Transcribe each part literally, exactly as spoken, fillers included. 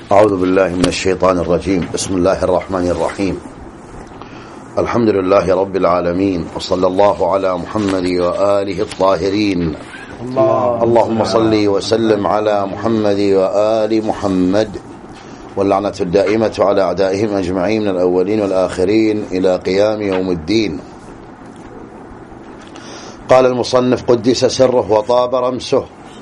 أعوذ بالله من الشيطان الرجيم. بسم الله الرحمن الرحيم. الحمد لله رب العالمين، وصلى الله على محمد وآله الطاهرين. الله اللهم صل وسلم على محمد وآل محمد، واللعنة الدائمة على أعدائهم أجمعين من الأولين والآخرين إلى قيام يوم الدين. قال المصنف قدس سره وطاب رمسه: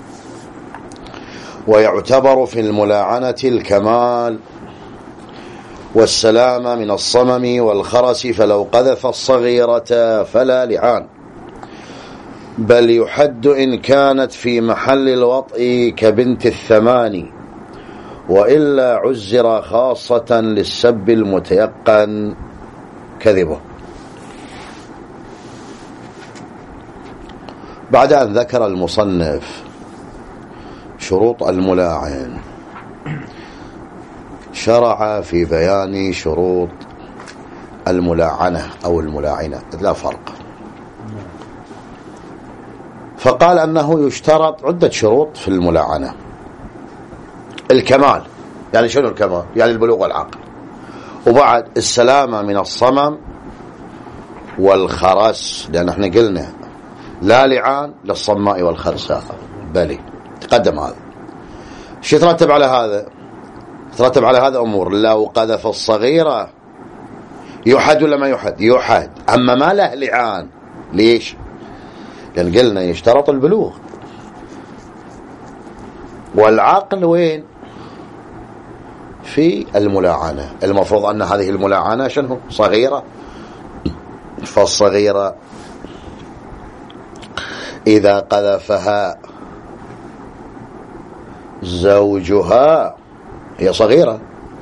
ويعتبر في الملاعنة الكمال والسلامة من الصمم والخرس، فلو قذف الصغيرة فلا لعان، بل يحد إن كانت في محل الوطء كبنت الثمان، وإلا عزر خاصة للسب المتيقن كذبه. بعد أن ذكر المصنف شروط الملاعن، شرع في بيان شروط الملاعنة أو الملاعنة، لا فرق. فقال أنه يشترط عدة شروط في الملاعنة. الكمال، يعني شنو الكمال؟ يعني البلوغ والعقل. وبعد السلامة من الصمم والخرس، لأن احنا قلنا لا لعان للصماء والخرساء، بلي تقدم هذا. شو يترتب على هذا؟ يترتب على هذا أمور. لو قذف الصغيرة يحد ولا ما يحد؟ يحد. أما ما له لعان، ليش؟ لأن قلنا يشترط البلوغ والعقل. وين؟ في الملاعنة. المفروض أن هذه الملاعنة شنو؟ صغيرة. فالصغيرة إذا قذفها زوجها، هي صغيرة،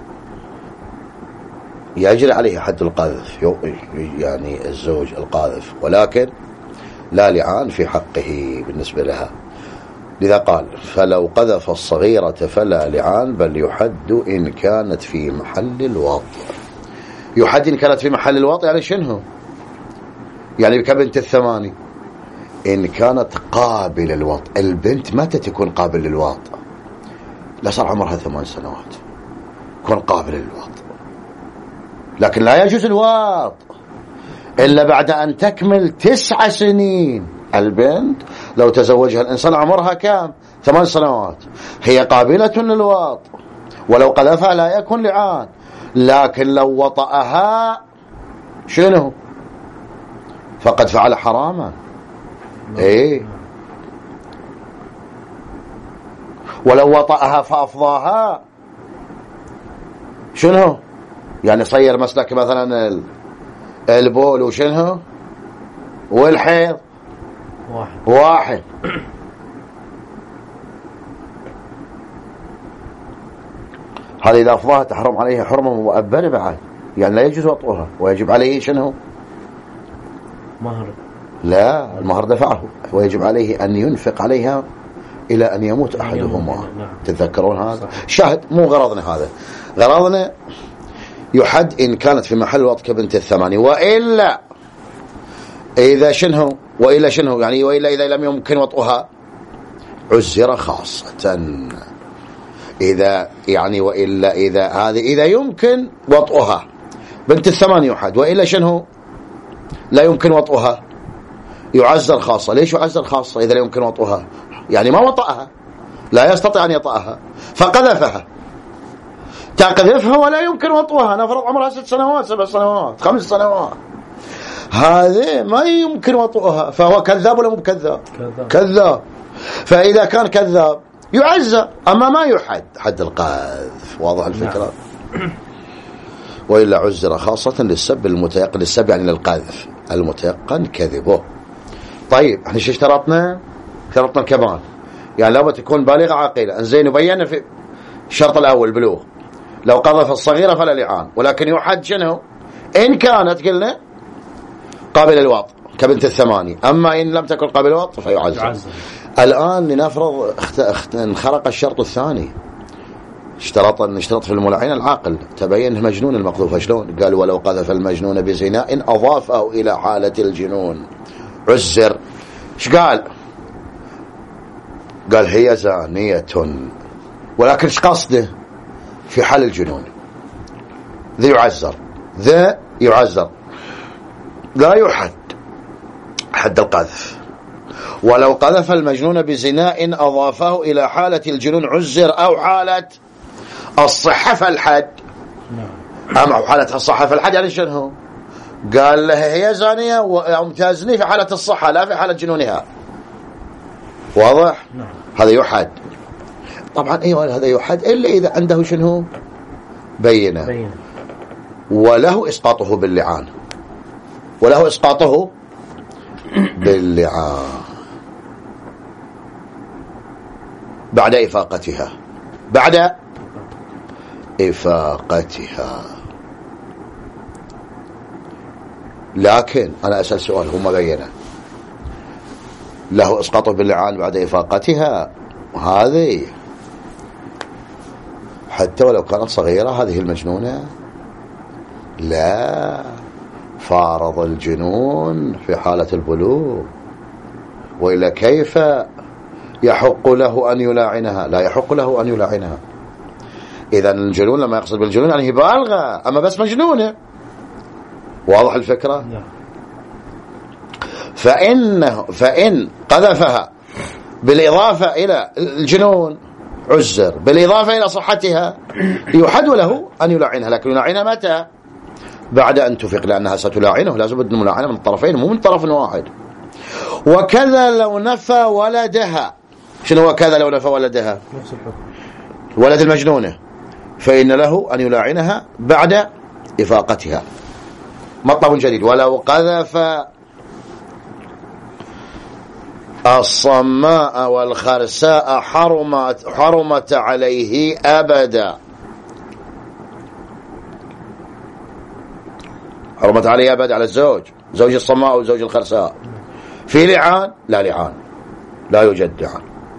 يجري عليها حد القذف، يعني الزوج القاذف، ولكن لا لعان في حقه بالنسبة لها. لذا قال: فلو قذف الصغيرة فلا لعان، بل يحد إن كانت في محل الوطء. يحد إن كانت في محل الوطء، يعني شنو؟ يعني كبنت الثماني إن كانت قابل الوطء. البنت متى تكون قابل للوطء؟ لا صار عمرها ثمان سنوات تكون قابل للوطء، لكن لا يجوز الوطء إلا بعد أن تكمل تسع سنين. البنت لو تزوجها الإنسان عمرها كام؟ ثمان سنوات، هي قابلة للوطء، ولو قذفها لا يكون لعان. لكن لو وطأها شنو؟ فقد فعل حراما. ايه، ولو وطأها فأفضاها شنو؟ يعني صير مسلك مثلا البول وشنو والحيض واحد, واحد. هذه إذا أفضاها تحرم عليها حرمة مؤبدة بعد، يعني لا يجوز وطئها، ويجب عليه شنو؟ مهر. لا، المهر دفعه، ويجب عليه أن ينفق عليها إلى أن يموت أحدهما. تتذكرون هذا؟ شاهد، مو غرضنا هذا، غرضنا يحد إن كانت في محل وطء كبنت الثماني، وإلا إذا شنه وإلا شنه يعني وإلا إذا لم يمكن وطئها عزر خاصة. إذا يعني وإلا إذا هذه إذا يمكن وطئها بنت الثماني يحد، وإلا شنه لا يمكن وطئها يعزر خاصة. ليش يعزر خاصة؟ إذا لا يمكن وطئها يعني ما وطئها، لا يستطيع أن يطأها، فقذفها. تقذفها ولا يمكن وطئها، نفرض عمرها ست سنوات سبع سنوات خمس سنوات، هذه ما يمكن وطئها، فهو كذاب ولا مو كذاب؟ كذاب. كذاب. فإذا كان كذاب يعزر، أما ما يحد حد القذف. واضح الفكرة؟ وإلا عزر خاصة للسب المتيقن. للسب يعني للقذف المتيقن كذبه. طيب احنا شو اشترطنا؟ اشترطنا الكمال، يعني لابد تكون بالغة عاقلة. انزين، وبينا في الشرط الأول بلوغ. لو قذف الصغيرة فلا لعان، ولكن يحد شنو؟ إن كانت قلنا قابل الوطء كبنت الثماني، أما إن لم تكن قابل الوطء فيعزر. الآن لنفرض انخرق الشرط الثاني، اشترط نشترط في الملاعنة العاقل، تبين مجنون المقذوف. شلون؟ قال: ولو قذف المجنون بزنا إن أضافه إلى حالة الجنون عزر. ايش قال؟ قال هي زانية، ولكن ايش قصده؟ في حال الجنون، ذا يعزر، ذا يعزر لا يحد حد القذف. ولو قذف المجنون بزناء أضافه إلى حالة الجنون عزر أو حالة الصحة فالحد. أما حالة الصحة فالحد يعني شنو؟ قال له هي زانية ومتازني في حالة الصحة لا في حالة جنونها. واضح؟ هذا يحد طبعا. ايوه هذا يحد الا اذا عنده شنو؟ بينه. بينه وله اسقاطه باللعان، وله اسقاطه باللعان بعد افاقتها، بعد افاقتها. لكن انا اسال سؤال، هم بينه له اسقاطه باللعان بعد افاقتها، هذه حتى ولو كانت صغيرة هذه المجنونة لا، فارض الجنون في حالة البلوغ، وإلا كيف يحق له أن يلاعنها؟ لا يحق له أن يلاعنها. إذا الجنون لما يقصد بالجنون يعني بالغة، أما بس مجنونة. واضح الفكرة؟ فإنه فإن قذفها بالإضافة إلى الجنون عزر، بالإضافة إلى صحتها يحد له أن يلاعنها، لكن يلاعنها متى؟ بعد أن تفق، لأنها ستلاعنه، لازم بدنا ملاعنة من الطرفين مو من طرف واحد. وكذا لو نفى ولدها. شنو وكذا لو نفى ولدها؟ ولد المجنونة، فإن له أن يلاعنها بعد إفاقتها. مطلب جديد. ولو قذف الصماء والخرساء حرمت حرمت عليه أبدا. حرمت عليه أبدا على الزوج، زوج الصماء وزوج الخرساء. في لعان؟ لا لعان، لا يوجد لعان.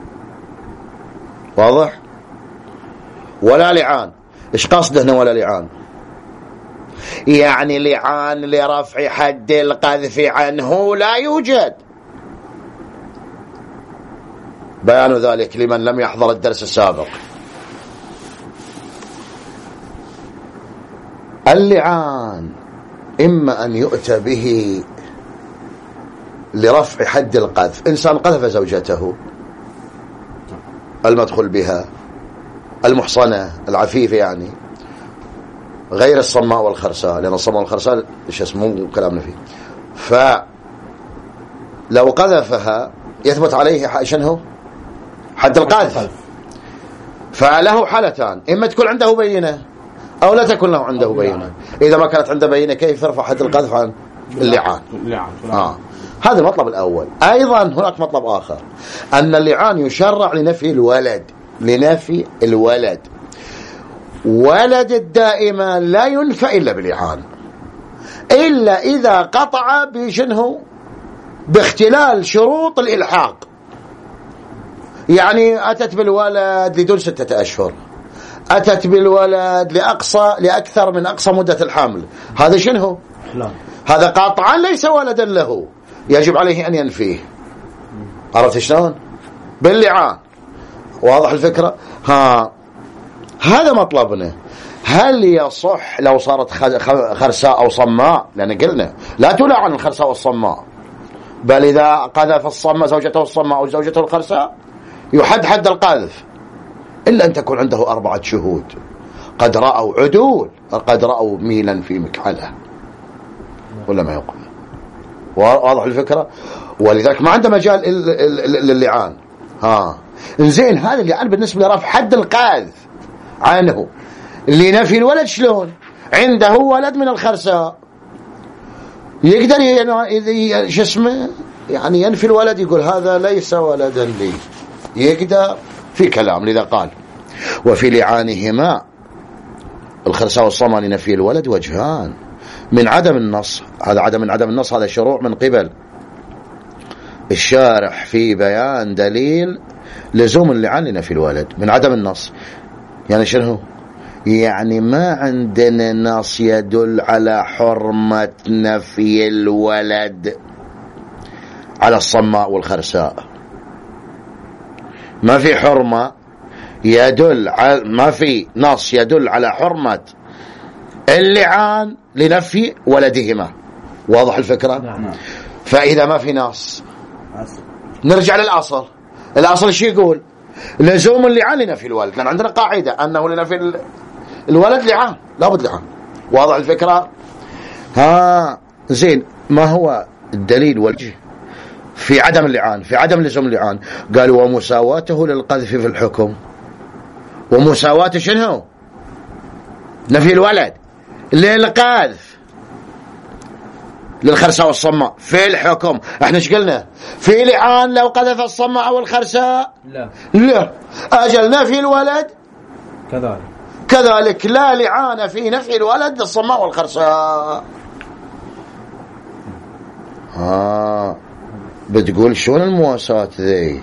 واضح؟ ولا لعان. إيش قصده هنا ولا لعان؟ يعني لعان لرفع حد القذف عنه لا يوجد. بيان ذلك لمن لم يحضر الدرس السابق. اللعان إما أن يؤتى به لرفع حد القذف. إنسان قذف زوجته المدخل بها المحصنة العفيفة، يعني غير الصماء والخرساء، لأن الصماء والخرساء إيش اسمه كلامنا فيه. فلو قذفها يثبت عليه شنو؟ حد القذف. فله حالتان، إما تكون عنده بينة أو لا تكون له عنده بينة. إذا ما كانت عنده بينة كيف يرفع حد القذف عن اللعان؟ آه. هذا المطلب الأول. أيضا هناك مطلب آخر، أن اللعان يشرع لنفي الولد، لنفي الولد. ولد الدائمة لا ينفى إلا باللعان، إلا إذا قطع بشنه؟ باختلال شروط الإلحاق. يعني أتت بالولد لدون ستة أشهر، أتت بالولد لأقصى لأكثر من أقصى مدة الحمل، هذا شنو؟ لا. هذا قاطعا ليس ولدا له، يجب عليه أن ينفيه. عرفت شلون؟ باللعان. واضح الفكرة؟ ها هذا مطلبنا. هل يصح لو صارت خرساء أو صماء؟ لأن قلنا لا تلعن الخرساء والصماء، بل إذا قذف الصماء زوجته الصماء أو زوجته الخرساء يحد حد القذف، إلا أن تكون عنده أربعة شهود قد رأوا عدول، قد رأوا ميلا في مكحلة، ولا ما يقول. واضح الفكرة؟ ولذلك ما عنده مجال للعان. ها زين، هذا اللعان بالنسبة لرفع حد القذف عنه. لنفي الولد شلون؟ عنده ولد من الخرساء يقدر ي... شو اسمه يعني ينفي الولد، يقول هذا ليس ولدا لي، يقدر في كلام. لذا قال وفي لعانهما الخرساء والصماء لنفي الولد وجهان من عدم النص. هذا عدم من عدم النص، هذا شروع من قبل الشارح في بيان دليل لزوم اللعان لنفي الولد من عدم النص. يعني شنو؟ يعني ما عندنا نص يدل على حرمة نفي الولد على الصماء والخرساء، ما في حرمة يدل على ما في نص يدل على حرمة اللعان لنفي ولدهما. واضح الفكرة؟ نعم. فإذا ما في نص نرجع للأصل. الأصل شو يقول؟ لزوم اللعان لنفي الولد، لأن عندنا قاعدة أنه لنفي الولد لعان، لابد لعان. واضح الفكرة؟ ها زين، ما هو الدليل والوجه في عدم اللعان، في عدم لزوم اللعان؟ قالوا ومساواته للقذف في الحكم. ومساواته شنو؟ نفي الولد للقذف للخرساء والصماء في الحكم. احنا ايش قلنا؟ في لعان لو قذف الصماء او الخرساء؟ لا لا. اجل نفي الولد كذلك كذلك لا لعان في نفي الولد للصماء والخرساء. ها بتقول شلون المواساة ذي؟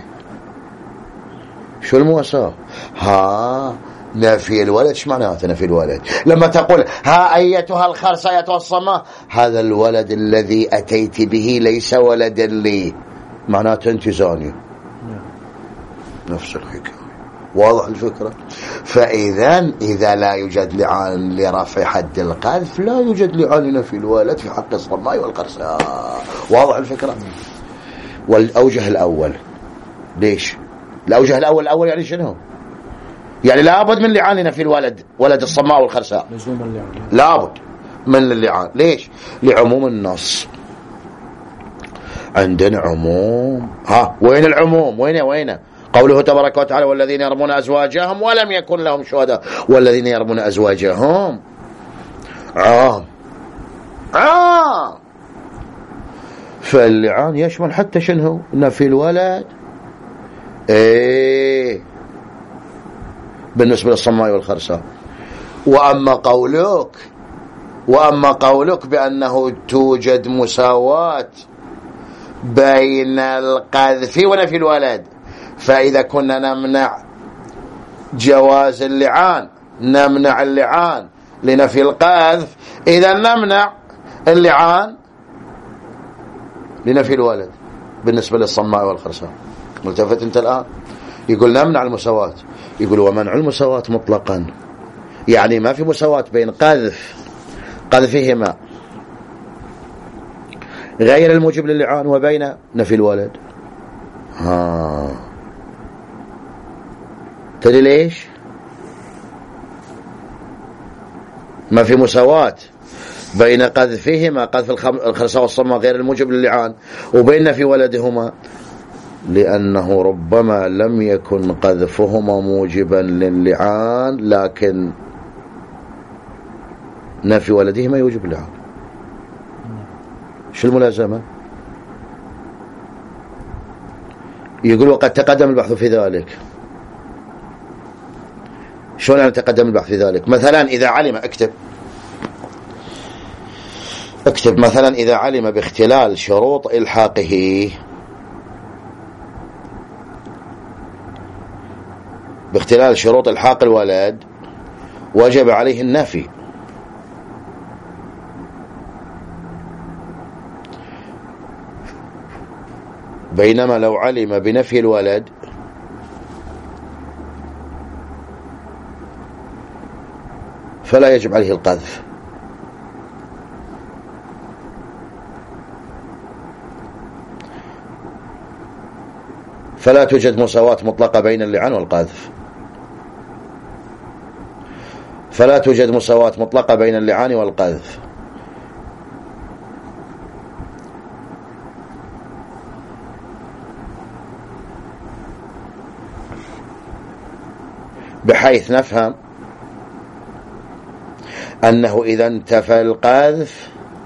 شو المواساة؟ ها نفي الولد ايش معناته نفي الولد؟ لما تقول ها ايتها الخرساء ايتها الصماء، هذا الولد الذي اتيت به ليس ولدا لي، معناته انت زاني. نفس الحكايه. واضح الفكره؟ فاذا اذا لا يوجد لعان لرفع حد القذف لا يوجد لعان لنفي الولد في حق الصماء والخرساء. واضح الفكره؟ والاوجه الاول ليش؟ الاوجه الاول الاول يعني شنو؟ يعني لابد من لعان لنفي الولد ولد الصماء والخرساء، لزوم اللعان لابد من اللعان. ليش؟ لعموم النص. عندنا عموم. ها وين العموم؟ وين وين قوله تبارك وتعالى والذين يرمون أزواجهم ولم يكن لهم شهداء، والذين يرمون أزواجهم عام عام. فاللعان يشمل حتى شنو؟ نفي الولد ايه بالنسبة للصماء والخرساء. وأما قولك وأما قولك بأنه توجد مساواة بين القذف ونفي الولد، فإذا كنا نمنع جواز اللعان نمنع اللعان لنفي القذف، إذا نمنع اللعان لنفي الولد بالنسبة للصماء والخرساء. ملتفت انت الآن؟ يقول نمنع المساواة، يقول ومنع المساواة مطلقا يعني ما في مساواة بين قذف قذفهما غير الموجب للعان وبين نفي الولد. ها تدري ليش؟ ما في مساواة بين قذفهما قذف الخرساء والصماء غير الموجب للعان وبين نفي ولدهما، لأنه ربما لم يكن قذفهما موجبا للعان لكن نفي ولدهما يوجب اللعان. شو الملازمة؟ يقول وقد تقدم البحث في ذلك. شلون يعني تقدم البحث في ذلك؟ مثلا إذا علم اكتب اكتب مثلا إذا علم باختلال شروط إلحاقه باختلال شروط الحاق الولد وجب عليه النفي، بينما لو علم بنفي الولد فلا يجب عليه القذف. فلا توجد مساواة مطلقة بين اللعان والقذف فلا توجد مساواة مطلقة بين اللعان والقذف بحيث نفهم أنه إذا انتفى القذف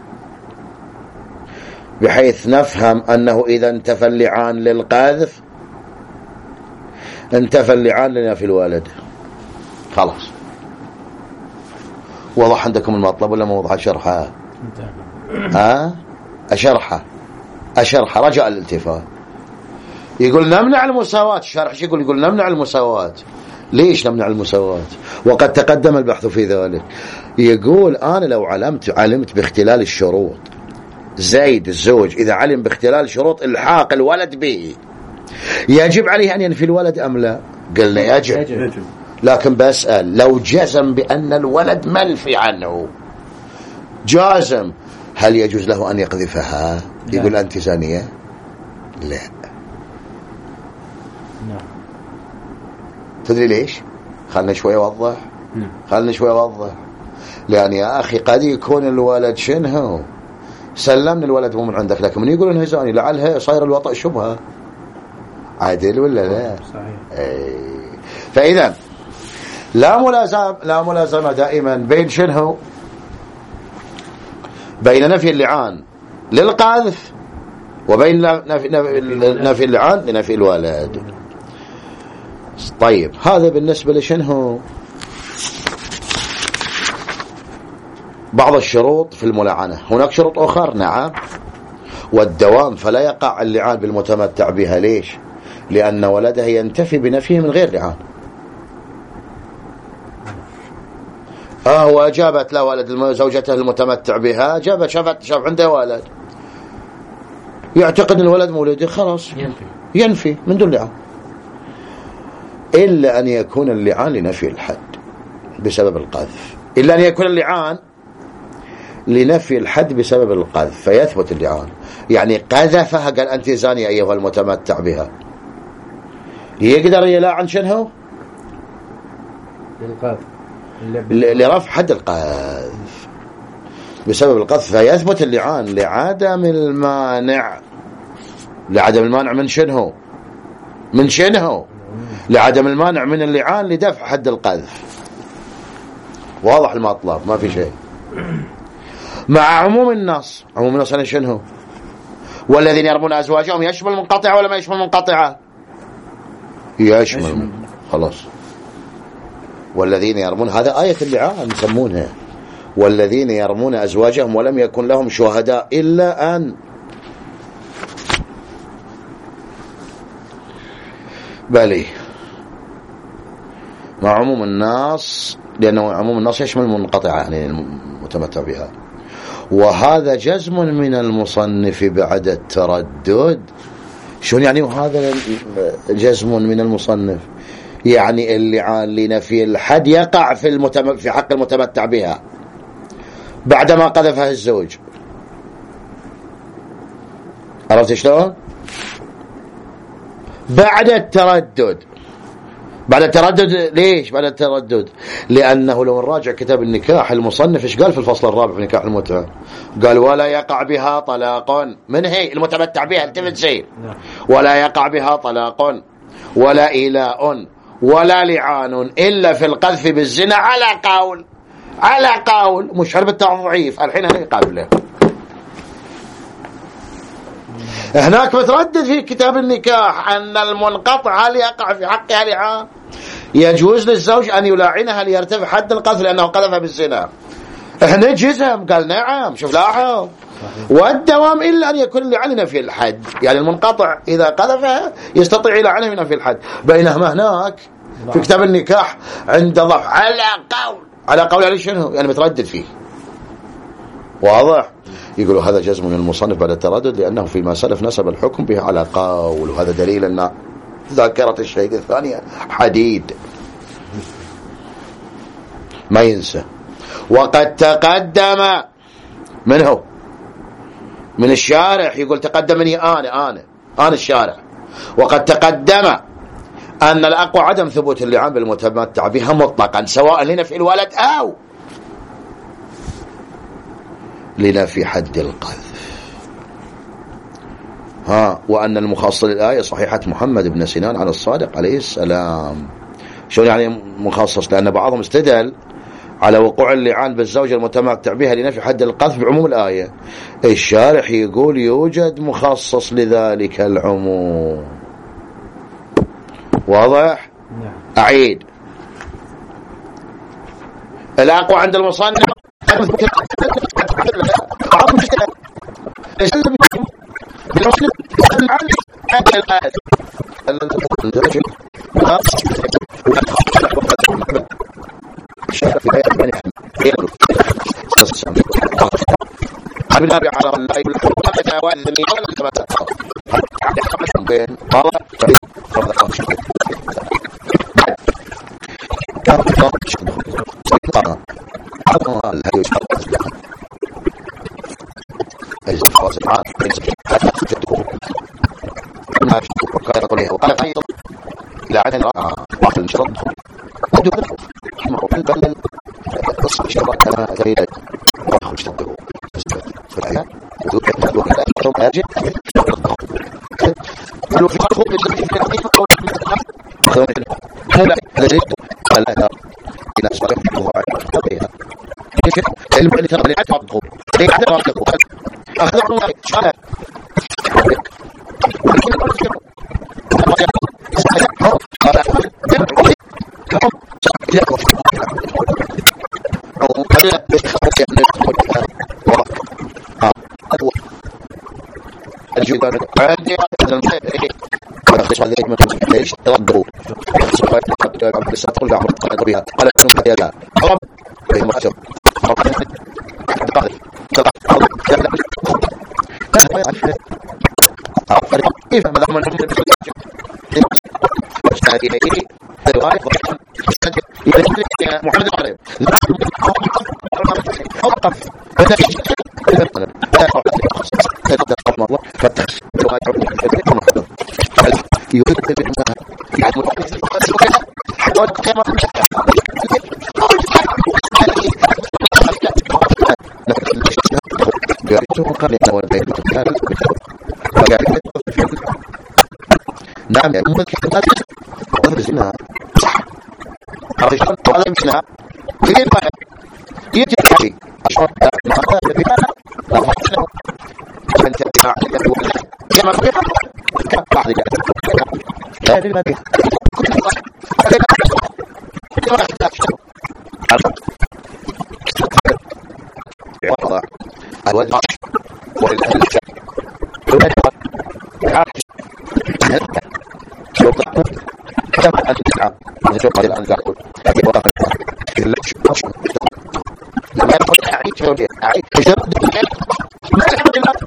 بحيث نفهم أنه إذا انتفى اللعان للقذف انتفى اللعان لنفي الولد. خلاص وضح عندكم المطلب ولا ما وضح؟ شرحه ها أشرحه أشرحه رجاء الالتفات. يقول نمنع المساواة. الشرح شو يقول؟ يقول نمنع المساواة. ليش نمنع المساواة وقد تقدم البحث في ذلك؟ يقول أنا لو علمت علمت باختلال الشروط، زيد الزوج إذا علم باختلال شروط الحاق الولد به يجب عليه أن ينفي الولد أم لا؟ قلنا يجب. لكن بسأل لو جزم بأن الولد منفي عنه جازم، هل يجوز له أن يقذفها؟ يقول أنت زانية؟ لا. تدري ليش؟ خلنا شوي أوضح خلنا شوي أوضح لأن يا أخي قد يكون الولد شنه سلمني الولد مو من عندك، لكن من يقول انه زاني لعلها صاير الوطأ شبهة. عادل ولا لا؟ صحيح. اي. فإذا لا ملازمة لا ملازمة دائما بين شنه بين نفي اللعان للقذف وبين نفي, نفي اللعان لنفي الولد. طيب هذا بالنسبة لشنه بعض الشروط في الملاعنة. هناك شروط أخرى نعم، والدوام فلا يقع اللعان بالمتمتع بها. ليش؟ لأن ولده ينتفي بنفيه من غير لعان. آه وأجابت لا ولد زوجته المتمتع بها، جابت شافت شاف عنده ولد يعتقد الولد مولده خلاص ينفي ينفي من دون لعان، إلا أن يكون اللعان لنفي الحد بسبب القذف، إلا أن يكون اللعان لنفي الحد بسبب القذف فيثبت اللعان. يعني قذفها قال أنت زانية أيها المتمتع بها، يقدر يلاعن شنه للقذف لرفع حد القذف بسبب القذف فيثبت اللعان لعدم المانع. لعدم المانع من شنه من شنه لعدم المانع من اللعان لدفع حد القذف. واضح المطلب ما في شيء. مع عموم النص، عموم النص أنا شنه والذين يرمون أزواجهم يشمل منقطعة ولا ما يشمل منقطعة؟ يشمل. خلاص والذين يرمون هذا آية اللعان يسمونها، والذين يرمون أزواجهم ولم يكن لهم شهداء إلا أن بلي مع عموم النص، لأنه عموم النص يشمل المنقطعة يعني المتمتع بها. وهذا جزم من المصنف بعد التردد. شون يعني وهذا جزم من المصنف؟ يعني اللعان لنفي الحد يقع في المتم... في حق المتمتع بها بعدما قذفها الزوج. عرفت شلون؟ بعد التردد. بعد التردد ليش بعد التردد؟ لأنه لو نراجع كتاب النكاح المصنف ايش قال في الفصل الرابع في نكاح المتعة؟ قال ولا يقع بها طلاق. من هي المتمتع بها التفت زين. ولا يقع بها طلاق ولا إيلاء ولا لعان إلا في القذف بالزنا على قول على قول مش حرب التضعيف. الحين هنا قابله هناك متردد في كتاب النكاح أن المنقطع هل يقع في حقها لعان؟ يجوز للزوج أن يلاعنها ليرتفع حد القذف لأنه قذف بالزنا. احنا جزم قال نعم. شوف لاحظ والدوام إلا أن يكون لعنة في الحد. يعني المنقطع إذا قذفها يستطيع لعنة في الحد، بينما هناك في كتاب النكاح عند ضعف على قول على قول عليه شنو يعني متردد فيه. واضح؟ يقولوا هذا جزم من المصنف بعد التردد لأنه فيما سلف نسب الحكم به على قول، وهذا دليل أن ذاكرة الشهيد الثانية حديد ما ينسى. وقد تقدم منه من الشارح، يقول تقدم مني أنا أنا أنا الشارح. وقد تقدم أن الأقوى عدم ثبوت اللعان بالمتمتع بها مطلقا سواء لنفي الولد أو لنفي حد القذف. ها وأن المخصص للآية صحيحة محمد بن سنان على الصادق عليه السلام. شو يعني مخصص؟ لأن بعضهم استدل على وقوع اللعان بالزوجة المتمتع بها لنفي حد القذف بعموم الآية. الشارح يقول يوجد مخصص لذلك العموم. واضح؟ أعيد الأقوى عند المصنف الهدي أجل فواز العام حتى تجدكم ما تجدكم وقال قوله وقال أيضا إلى عدن بعض الشرط ودو بل تصل الشرط كما تريد وأخذ شرطه في الآيات ودو بل وقال أجل قالوا في الخوف هذا الذي قال لا إلى صلاته وعليها علم اللي ترى اللي عتبه اللي عتبه أخذ الله شاء الجبال عادي خص هذه من ليش ردوا عبد الستر العمر قال بها قال شنو يا جماعه حرام بهم حشر كيف ما دام محمد عليه اوقف الله فتح يريد منها يعني نعم ممكن تنزلها صح الرجال طالع منها في الباب يجي شيء عشان ما هذا في بالك انت كما كان بعض هذه ما بها الوضع والإنشاء كما أنت نشوف هذه الأنزاق لما يقول أعيد شوية أعيد تجرد ما يحب الله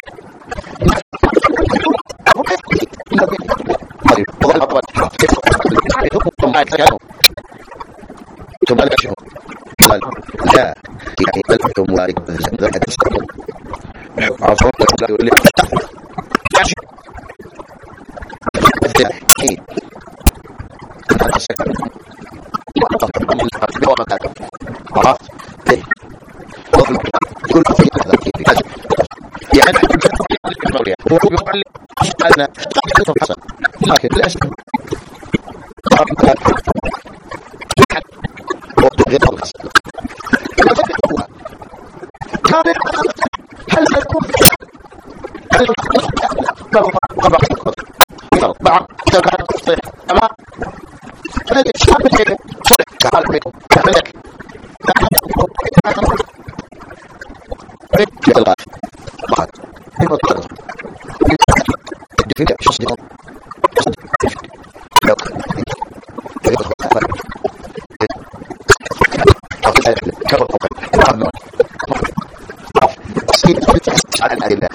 ثم لا شيء قال لا يعني تلفتم مبارك ذلك تستقبل عفوا لا يقول لي هو يقول لي أنا حصل لكن للأسف غير الحصل هل سيكون بعض تبعات التصحيح أما هذا الشيء بالحيث تعال بيكم تعملك رجل الغاية بعد هنا الطرق الدفنة شخص دفن لو كبر قبل على الأدلة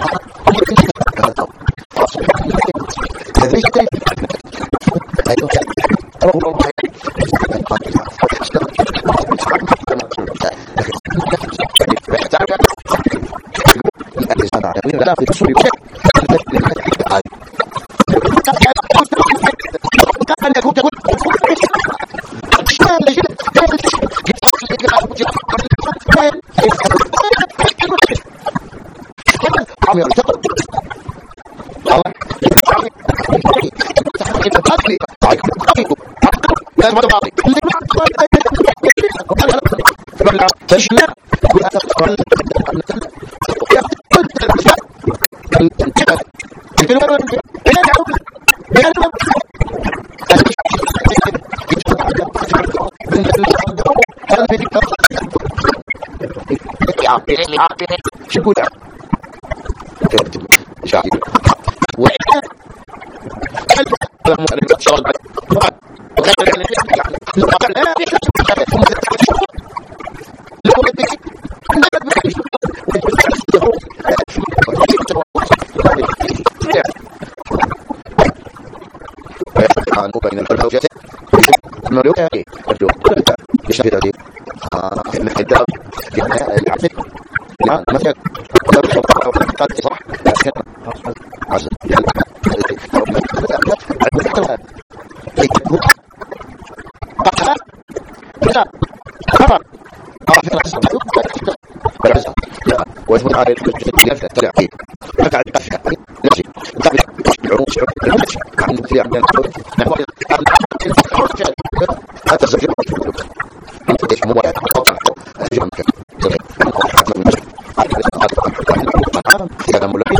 هذه كيف أيضا أقول الله لا في تصوير عم يرتقب الله لا ما تبعطي تشنع شكو ده شاهد وعلى بين الزوجتين المملوكة يشهد عليه الكتاب لا ما في صح واسمه على الجلسة تلعب فيه ما تعرف فيها نفسي تعرف العروس عن في عندنا حتى الزوجين ايش مو واحد قطع الجمع هذا مولى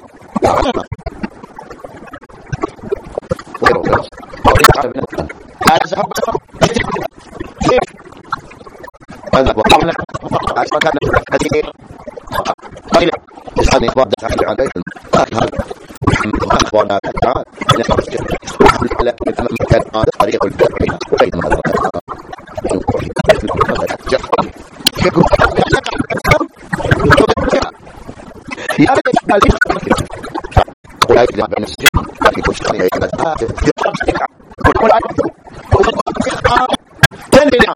هذا وقعنا عشان كان هذه قليلا يعني بعض الحاجات عليه هذا وانا تعال لا كان هذا طريق الفقه وبين هذا يا ولا يجب أن نسجل في كل شيء يجب تنبينا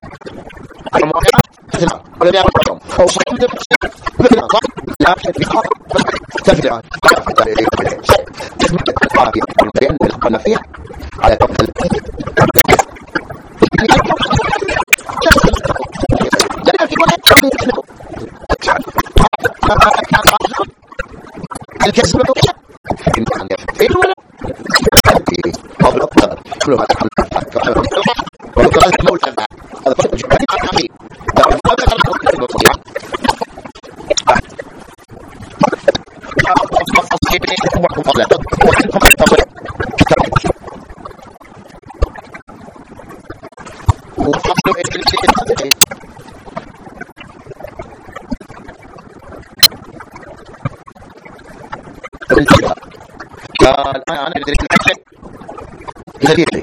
ولا يعرفهم أو صحيح مثل صح لا تفجع لأن الخلنا فيها على كفل الكسب إن يفعل ولا قبل الطلب كلها تحمل وقال المولى هذا فرق جدا عظيم قال انا انا بدرس الحاجه كثير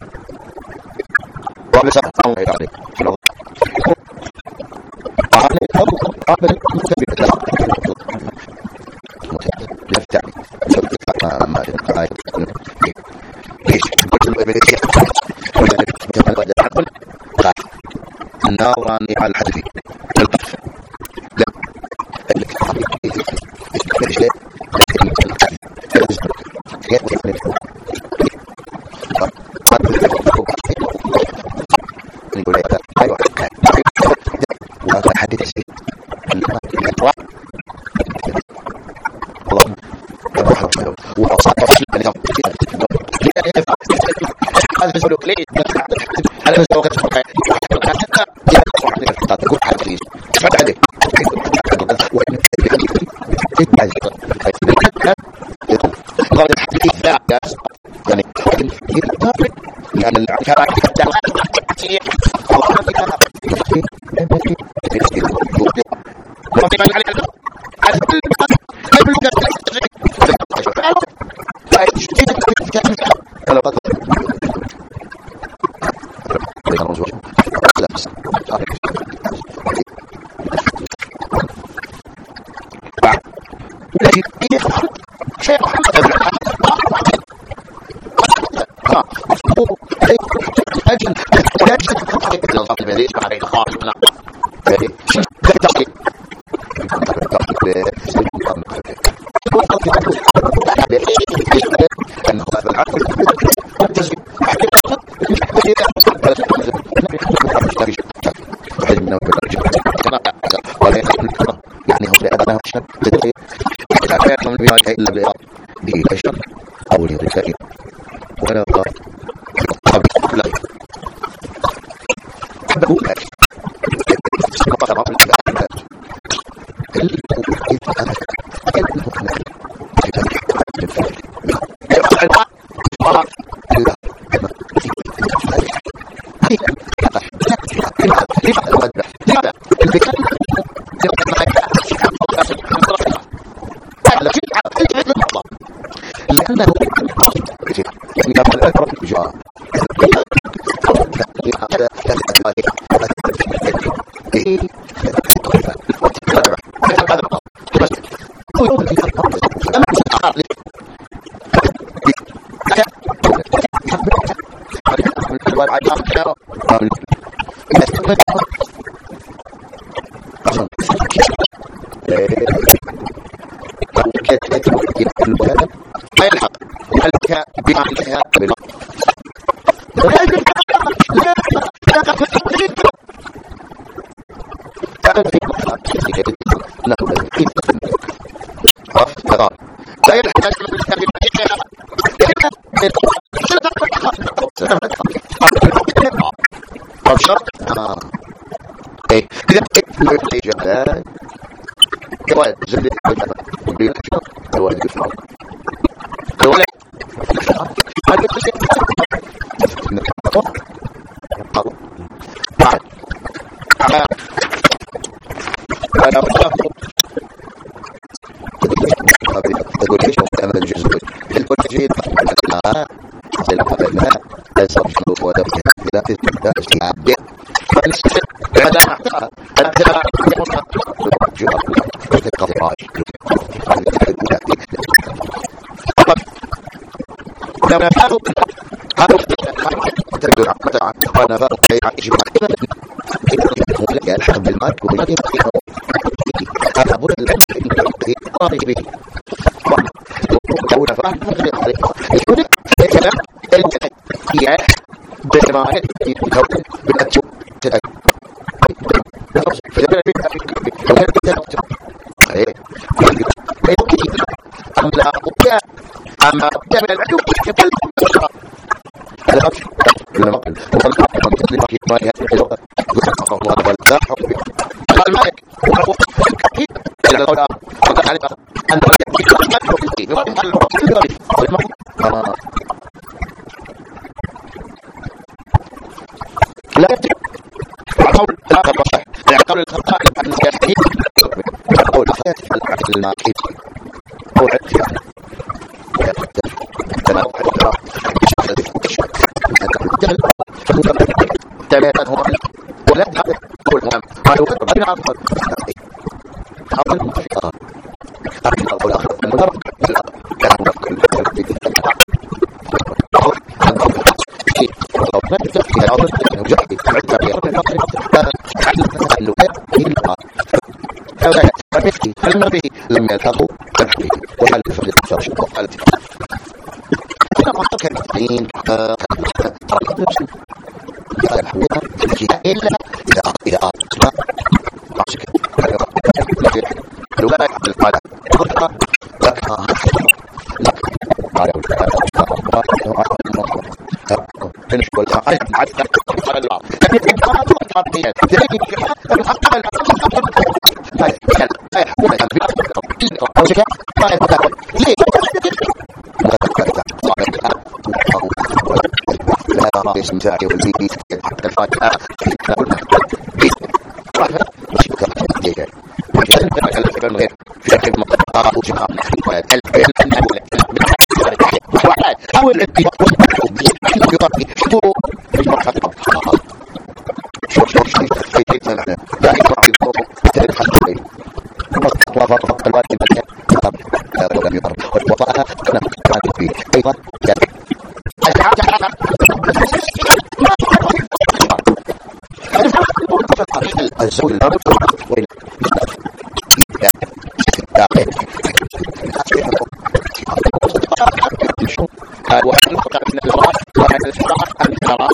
وعلى سبب او غير عليك انا قابل متفق يفتح ما قاعد ايش الناراني على الحدث لا هذا السلوك ليه هذا السلوك تقول حديث فعلك قال الحديث لا يعني لأن الكلام إلا بالإرادة به الشر أو الانتفاع ولا قال قبل لا حبه كاش سقط رب الكتاب لأنه يعني كما الأثر جاء لا يحتاج ايه كده جمال الولد زل الولد يفعل الولد انا تقول ايش مستعمل الجزء الكل اه الابناء ليس مشروط ودرجه لا تستطيع استيعاب هذا محتاج هذا لما فاتوا هذا تدور على نفاق اجماع لك الحق بالمال هذا ابو الذي قال به دولة فاهم يقول الكلام هي بمعنى يكون بالأجوبة أما جمع العدو يقل هذا أكثر من مقل وصل لما في مالها الوقت يسقط الله والباح قال مالك إلى القول وقال عليك أن لا يبدأ قول الآخر بصح قول الخطأ أن يستهيد قول الخيات في الماكيد قول الخيات ثلاثة هم ولد كل مهم قالوا ربنا عفوا حاول المنفقة أكثر أو الآخر المدرب كان مفكر أو ما تفتح العظم وجحدي عدة علم به لم يلتقوا كالحديث وحل الفرد الأكثر شبه وحالة كنا معتقد الدين قال الحقيقة إلا إذا إذا أصبح معشك لو لا يحب القادة فرقة لكها لك قال فنش والحقائق عدد على البعض لكن الحقائق الحقيقية الحقائق استمتاعي والبيت حتى الفاتحة في أكيد مقطع وجماعة حاول الاتفاق والاتفاق شو مجموعة خطأ شو شو شو في بيتنا نحن لا يطلع في الصوت تاريخ الخطأ وفاق فقط الوالد المكان قبل ولم يضرب وطاها كنا قادم فيه أيضا الزول الأرض وإن وحن نقطع من الوراء وحن الفراغ عن الفراغ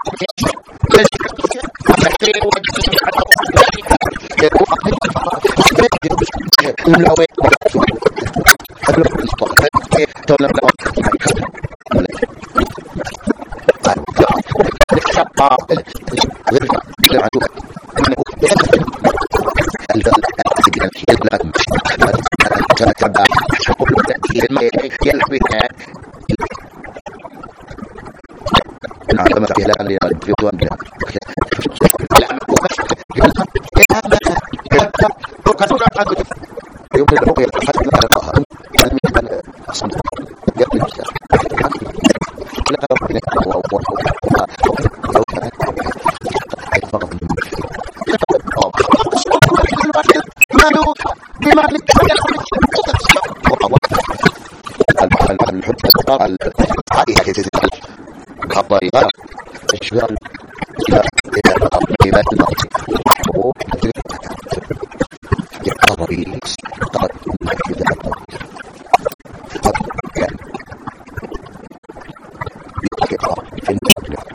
عندما في هلال في طوان بلاد يوم الرقية حتى على طه علم يقبل أصلا يقبل المستشفى لا ربنا هو هو لو كان فقط مالو بما الحجة العائلة تتكلم كالضريبات إشغال إلى تقريبات الموت يقضي تقدم كذا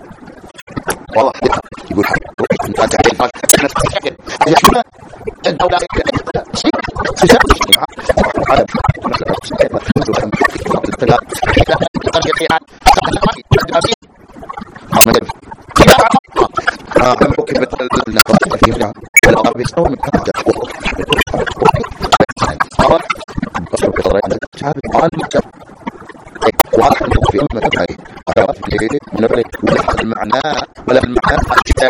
والله يقول انت تعرف الدولة في المعنى ولا المعنى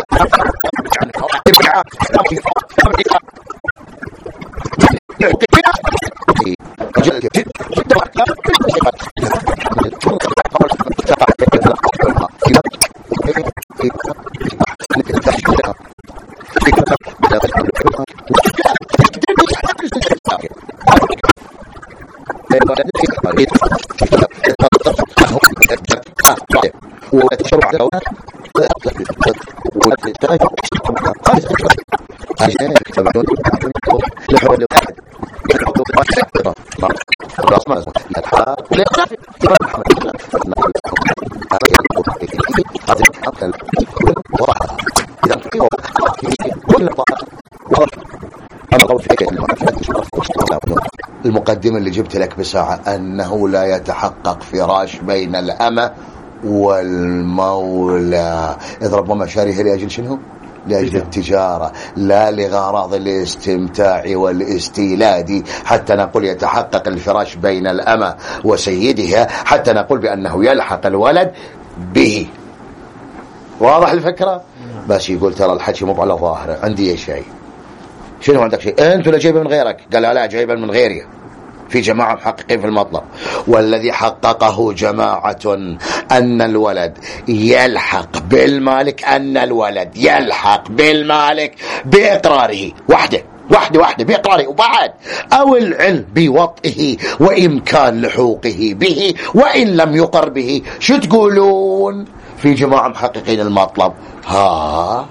المقدمة اللي جبت لك بساعة أنه لا يتحقق فراش بين الأمة والمولى، إذ ربما شاريه لأجل شنو؟ لأجل التجارة لا لغرض الاستمتاع والاستيلاد، حتى نقول يتحقق الفراش بين الأمة وسيدها، حتى نقول بأنه يلحق الولد به. واضح الفكرة؟ بس يقول ترى الحكي مو على ظاهره، عندي شيء. شنو عندك شيء؟ أنت ولا جايبه من غيرك؟ قال لا جايبه من غيري، في جماعة محققين في المطلب، والذي حققه جماعة أن الولد يلحق بالمالك، أن الولد يلحق بالمالك بإقراره وحده وحده وحده بإقراره، وبعد أو العلم بوطئه وإمكان لحوقه به وإن لم يقر به. شو تقولون في جماعة محققين المطلب؟ ها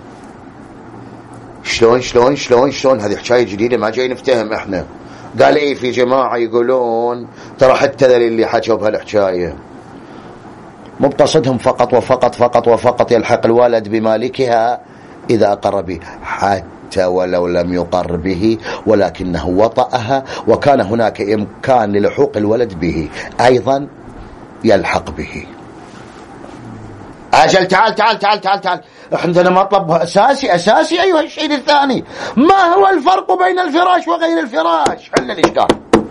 شلون شلون شلون شلون هذه حكاية جديدة ما جاي نفتهم احنا. قال ايه في جماعة يقولون ترى حتى ذا اللي حكوا بهالحكاية مو بقصدهم فقط وفقط فقط وفقط يلحق الولد بمالكها إذا أقر به، حتى ولو لم يقر به ولكنه وطأها وكان هناك إمكان للحوق الولد به أيضا يلحق به. أجل تعال تعال تعال تعال تعال عندنا مطلب أساسي أساسي أيها الشيء الثاني، ما هو الفرق بين الفراش وغير الفراش؟ حل الإشكال.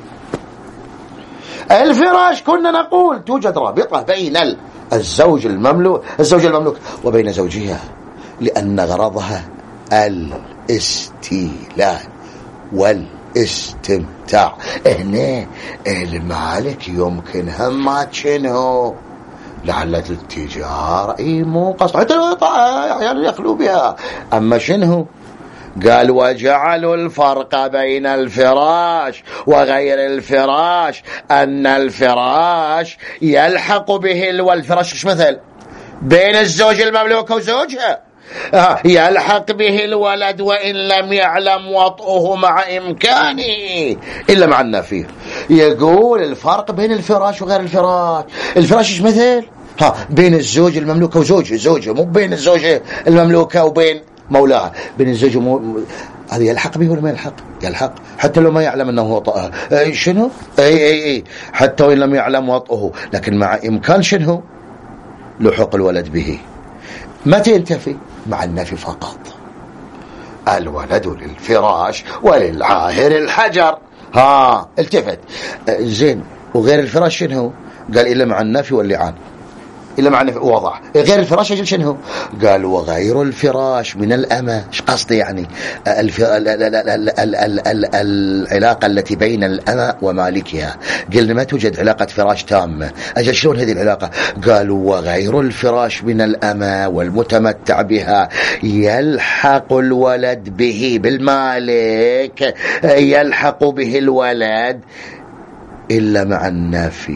الفراش كنا نقول توجد رابطة بين الزوج المملوك الزوج المملوك وبين زوجها، لأن غرضها الاستيلاد والاستمتاع. هنا المالك يمكن هم ما تشنه لعلة التجارة، اي مو قصد حتى لو يعني يخلو بها. اما شنو قال؟ وجعلوا الفرق بين الفراش وغير الفراش ان الفراش يلحق به والفراش ايش مثل بين الزوج المملوك وزوجها، يلحق به الولد وإن لم يعلم وطئه مع إمكانه إلا مع النفي. يقول الفرق بين الفراش وغير الفراش، الفراش ايش مثل؟ ها بين الزوج المملوكة وزوجه، زوجه مو بين الزوجة المملوكة وبين مولاها، بين الزوج ومو... هذا يلحق به ولا ما يلحق؟ يلحق حتى لو ما يعلم أنه وطئها. أي شنو؟ أي أي أي حتى وإن لم يعلم وطئه، لكن مع إمكان شنو؟ لحق الولد به. متى ينتفي؟ مع النفي فقط. الولد للفراش وللعاهر الحجر. ها التفت زين. وغير الفراش شنو؟ قال إلا مع النفي واللعان، إلا مع النفي وضع. غير الفراش أجل شنو؟ قال وغير الفراش من الأمة. ايش قصدي يعني؟ الف... ال... ال... ال... ال... ال... ال... العلاقة التي بين الأمة ومالكها. قلنا ما توجد علاقة فراش تامة. أجل شلون هذه العلاقة؟ قالوا وغير الفراش من الأمة والمتمتع بها يلحق الولد به بالمالك، يلحق به الولد إلا مع النافي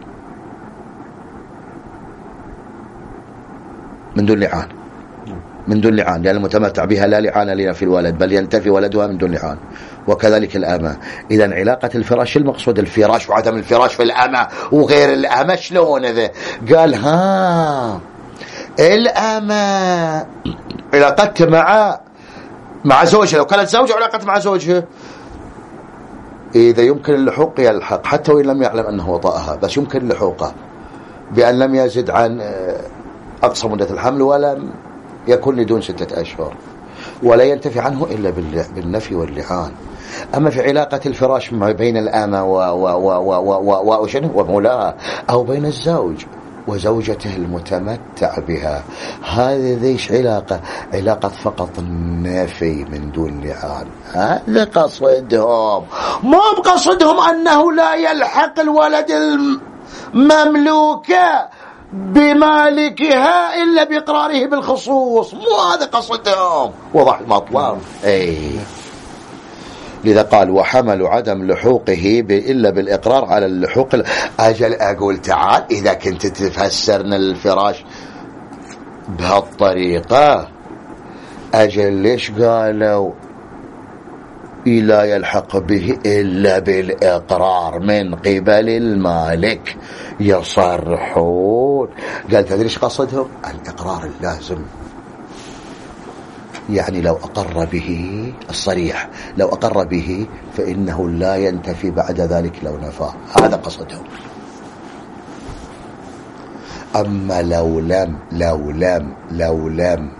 من دون لعان، من دون لعان، لأن المتمتع بها لا لعان لنا في الولد بل ينتفي ولدها من دون لعان، وكذلك الأمة. إذن علاقة الفراش المقصود الفراش وعدم الفراش في الأمة وغير الأمة شلون ذا؟ قال ها الأمة علاقتها مع مع زوجها، لو كانت زوجة علاقتها مع زوجها إذا يمكن اللحوق يلحق حتى وإن لم يعلم أنه وطأها، بس يمكن اللحوقه بأن لم يزد عن أقصى مدة الحمل ولم يكن لدون ستة أشهر، ولا ينتفي عنه إلا بالنفي واللعان. أما في علاقة الفراش ما بين الأمة ومولاها أو بين الزوج وزوجته المتمتع بها، هذه ذيش علاقة علاقة فقط نفي من دون لعان. هذا قصدهم، ما بقصدهم أنه لا يلحق الولد المملوكة بمالكها إلا بإقراره بالخصوص، مو هذا قصدهم. وضح المطلب. أي لذا قال وحمل عدم لحوقه إلا بالإقرار على اللحوق. أجل أقول تعال إذا كنت تفسرنا الفراش بهالطريقة، أجل ليش قالوا لا يلحق به إلا بالإقرار من قبل المالك؟ يصرحون. قال تدري ايش قصدهم؟ الإقرار اللازم، يعني لو أقر به الصريح، لو أقر به فإنه لا ينتفي بعد ذلك لو نفاه. هذا قصدهم. أما لو لم لو لم لو لم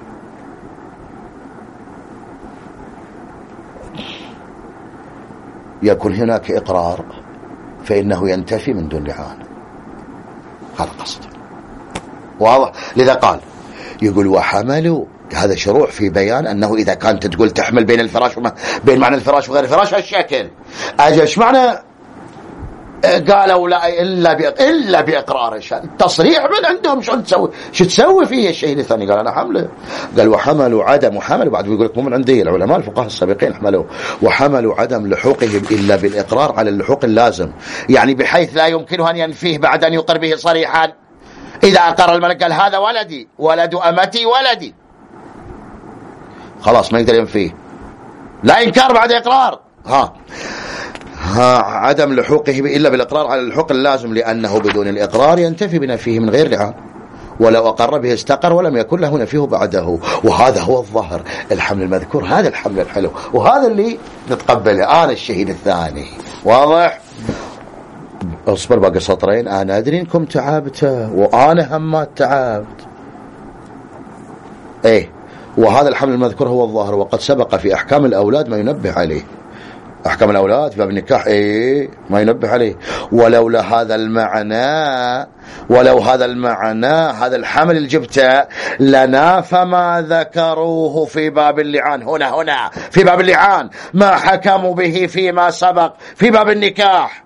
يكون هناك إقرار فإنه ينتفي من دون لعان. هذا قصده. واضح؟ لذا قال يقول وحملوا، هذا شروع في بيان أنه إذا كانت تقول تحمل بين الفراش وما بين معنى الفراش وغير الفراش هالشكل، أجل ايش معنى قالوا لا إلا إلا بإقرار الشان؟ تصريح من عندهم. شو تسوي شو تسوي فيه الشيء الثاني؟ قال أنا حمله. قال وحملوا عدم وحمل، بعد بيقول لك مو من عندي، العلماء الفقهاء السابقين حملوا وحملوا عدم لحوقه إلا بالإقرار على اللحوق اللازم، يعني بحيث لا يمكنه أن ينفيه بعد أن يقر به صريحا. إذا أقر الملك قال هذا ولدي ولد أمتي ولدي، خلاص ما يقدر ينفيه، لا إنكار بعد إقرار. ها ها عدم لحوقه إلا بالإقرار على اللحوق اللازم، لأنه بدون الإقرار ينتفي بنفيه من غير لعان، ولو أقر به استقر ولم يكن له نفيه بعده. وهذا هو الظهر الحمل المذكور، هذا الحمل الحلو، وهذا اللي نتقبله. أنا الشهيد الثاني. واضح؟ اصبر باقي سطرين. أنا أدري إنكم تعبته وأنا هم ما تعبت. إيه، وهذا الحمل المذكور هو الظاهر، وقد سبق في أحكام الأولاد ما ينبه عليه. أحكام الأولاد في باب النكاح إيه ما ينبه عليه. ولولا هذا المعنى، ولو هذا المعنى هذا الحمل اللي جبته لنافى ما ذكروه في باب اللعان. هنا هنا في باب اللعان ما حكموا به فيما سبق في باب النكاح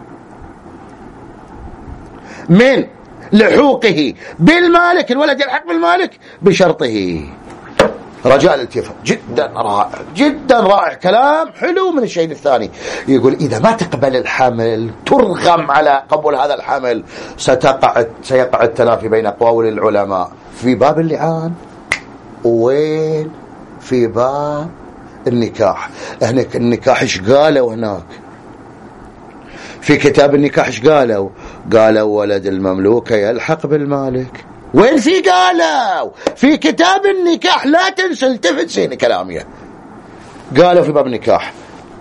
من لحوقه بالمالك، الولد يلحق بالمالك بشرطه. رجاء الالتفات. جدا رائع جدا رائع، كلام حلو من الشيء الثاني. يقول إذا ما تقبل الحمل ترغم على قبول هذا الحمل ستقع سيقع التنافي بين أقوال العلماء في باب اللعان وين في باب النكاح. هناك النكاح ايش قالوا؟ هناك في كتاب النكاح ايش قالوا؟ قالوا ولد المملوك يلحق بالمالك. وين في قالوا؟ في كتاب النكاح، لا تنسى التفت سين كلامي. قالوا في باب النكاح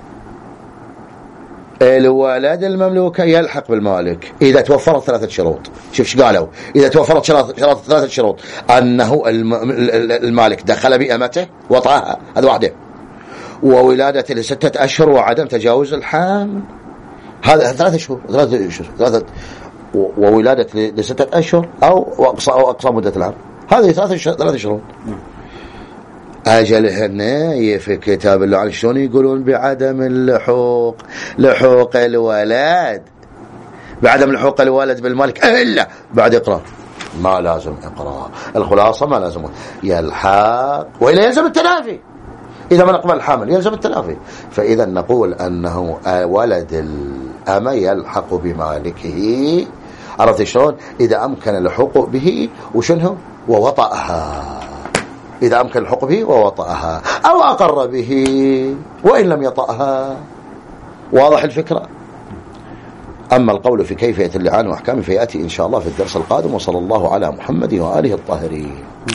الولد المملوك يلحق بالمالك إذا توفرت ثلاثة شروط. شوف ايش قالوا؟ إذا توفرت ثلاثة شروط: أنه المالك دخل بأمته وطأها، هذا واحدة، وولادة لستة أشهر وعدم تجاوز الحمل، هذا ثلاثة شهور ثلاثة شهور ثلاثة وولادة لستة أشهر أو أقصى أو أقصى مدة العام، هذه ثلاثة ثلاثة شروط. أجل هنا في كتاب اللعان شلون يقولون بعدم اللحوق لحوق الولد بعدم لحوق الولد بالمالك إلا بعد إقرار. ما لازم إقرار، الخلاصة ما لازم يلحق، وإلا يلزم التنافي. إذا ما نقبل الحمل يلزم التنافي. فإذا نقول أنه ولد الأمة يلحق بمالكه، عرفت شلون؟ إذا أمكن اللحوق به وشنه ووطأها، إذا أمكن الحق به ووطأها أو أقر به وإن لم يطأها. واضح الفكرة؟ أما القول في كيفية اللعان وأحكامه فيأتي إن شاء الله في الدرس القادم. وصلى الله على محمد وآله الطاهرين.